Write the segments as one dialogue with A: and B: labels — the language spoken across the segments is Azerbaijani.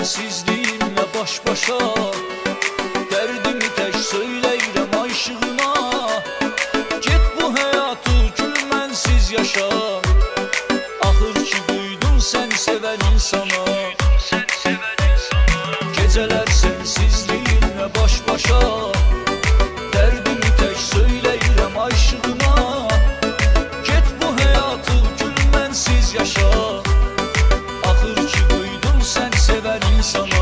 A: sensizliğinle baş başa. Derdimi tek söyleyirəm aşığına. Get bu hayatı gülmensiz yaşa. Ahır ki duydun sen seven insana. Geceler sensizliğinle baş başa. Derdimi tek söyleyirəm aşığına. Get bu hayatı gülmensiz yaşa. Ahır ki duydun sen seven insana.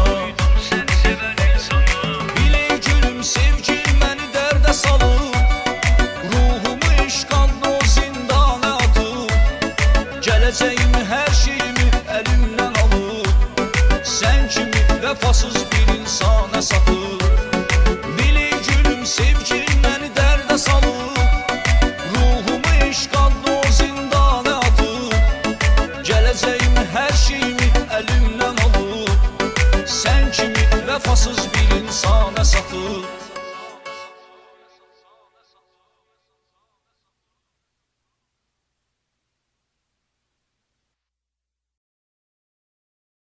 A: Bile gülüm sevgin məni dərdə salıb. Ruhumu işqanlı o zindana atıb. Gələcəyimi hər şeyimi əlimdən alıb. Sən kimi vəfasız bir insana satıb.